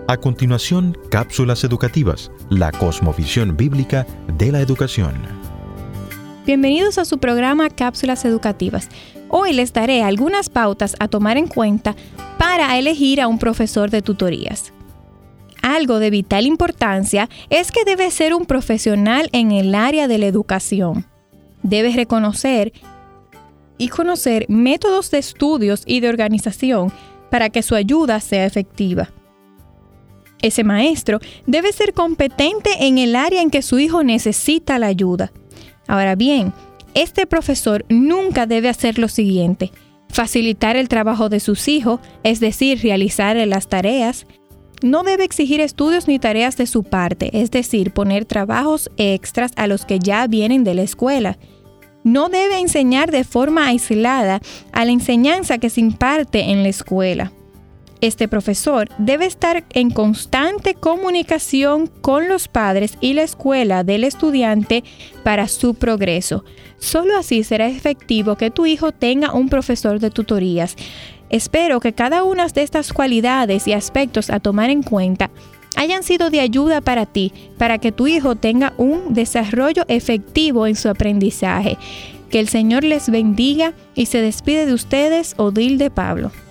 A continuación, cápsulas educativas, la cosmovisión bíblica de la educación. Bienvenidos a su programa Cápsulas Educativas. Hoy les daré algunas pautas a tomar en cuenta para elegir a un profesor de tutorías. Algo de vital importancia es que debe ser un profesional en el área de la educación. Debes reconocer y conocer métodos de estudios y de organización para que su ayuda sea efectiva. Ese maestro debe ser competente en el área en que su hijo necesita la ayuda. Ahora bien, este profesor nunca debe hacer lo siguiente: facilitar el trabajo de sus hijos, es decir, realizar las tareas. No debe exigir estudios ni tareas de su parte, es decir, poner trabajos extras a los que ya vienen de la escuela. No debe enseñar de forma aislada a la enseñanza que se imparte en la escuela. Este profesor debe estar en constante comunicación con los padres y la escuela del estudiante para su progreso. Solo así será efectivo que tu hijo tenga un profesor de tutorías. Espero que cada una de estas cualidades y aspectos a tomar en cuenta hayan sido de ayuda para ti, para que tu hijo tenga un desarrollo efectivo en su aprendizaje. Que el Señor les bendiga y se despide de ustedes, Odil de Pablo.